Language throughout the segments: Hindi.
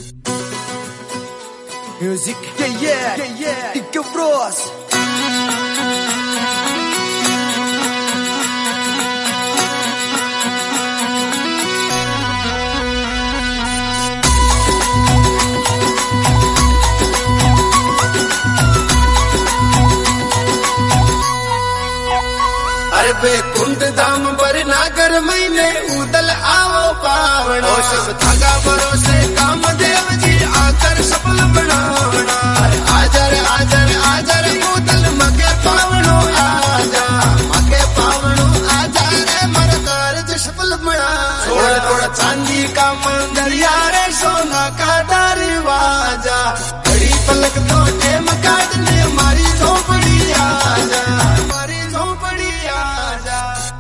Music, Ike Bros. अरे बे कुंड दाम बर नागर महीने उदल आओ पावना सब धागा भरोसे काम देव जी आकर सफल बनावना। आजर आजर आजर उदल मगे पावनो आजा मगे पावनो आजा रे मर कार्य सफल बना। थोड़ा थोड़ा चांदी का मंदरिया रे सोना का दरवाजा घड़ी पलक तो टेम काट ले हमारी झोपड़ी आजा हमारी झोपड़ी आजा।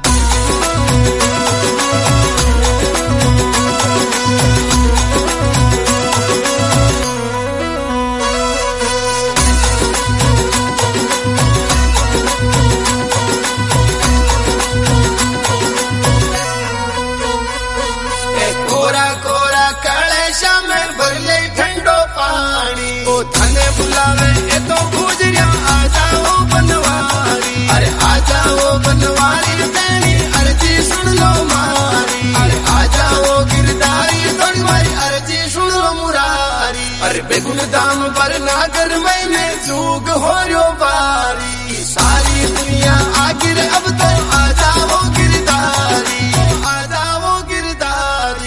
कोरा कोरा कलेशा में भरले ठंडो पानी ओ थने बुलावे ये तो गुजरिया आ जाओ बनवारी। अरे आ जाओ बनवारी तेरी अर्जी सुन लो मारी। अरे आ जाओ गिरदारी थोड़ी मारी अर्जी सुन लो मुरारी। अरे बेगुन दाम पर नागर मैंने जूग हो रो बारी सारी दुनिया आखिर अब तो आ जाओ गिरदारी आ जाओ गिरदारी।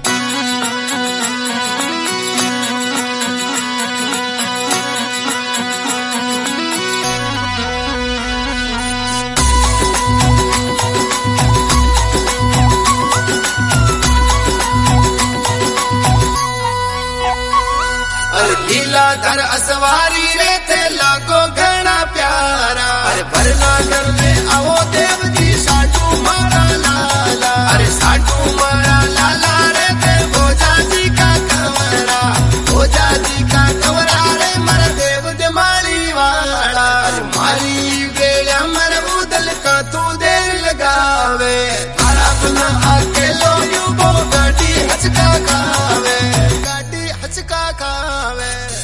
लीलाधर असवारी रे थे लागो घना प्यारा। अरे भरना कर ले आओ देव जी साटू मारा लाला। अरे साटू मारा लाला रे थे भोजा जी का कमरा भोजा जी का कमरा रे मर देव दे मारी वाला। अरे मारी बेड़ा मर उदल का तू देर लगावे थारा बना अकेलो युगो गाड़ी हचका खावे गाड़ी हचका खावे।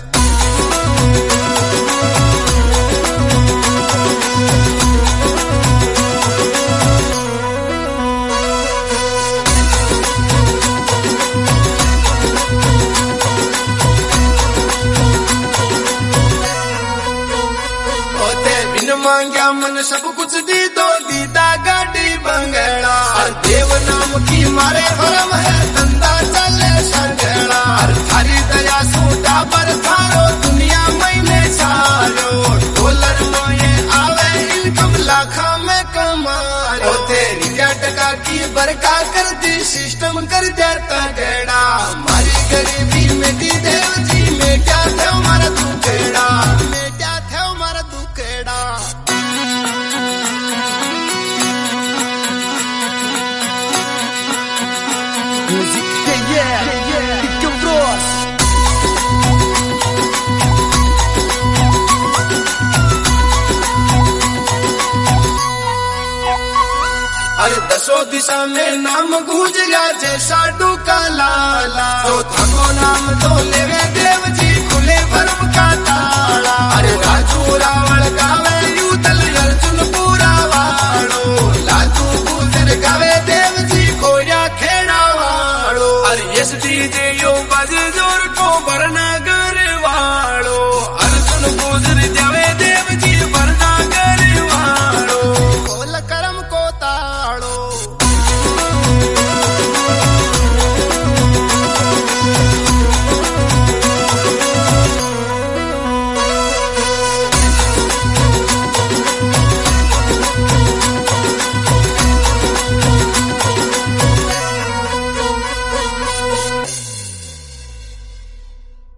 मांग्या मन सब कुछ दी दो दीदा गाड़ी बंगड़ा। देव नाम की मारे भरम है धंधा चले संगड़ा। थारी दया सूटा पर थारो दुनिया मैंने सारो डॉलर मोये आवे इनकम लाखा में कमारो। तेरी टका की बरका कर दी सिस्टम कर देता गेड़ा हमारी गरीबी मिटी देव जी मेटा थे हमारा दुखेड़ा मेटा थे हमारा दुखेड़ा। Music, Ike Bros. अरे दसों दिशा में नाम गूंज गया जैसा डूका लाला। तो थको नाम तो लेवे देव जी खुले भरम का ताला। अरे राजू रावण गावे यूदल अर्जुन पूरा वाड़ो लाजू गुजर गावे देव जी कोया खेड़ा वाड़ो। अरे यस डीजे यो बज जोर को भरना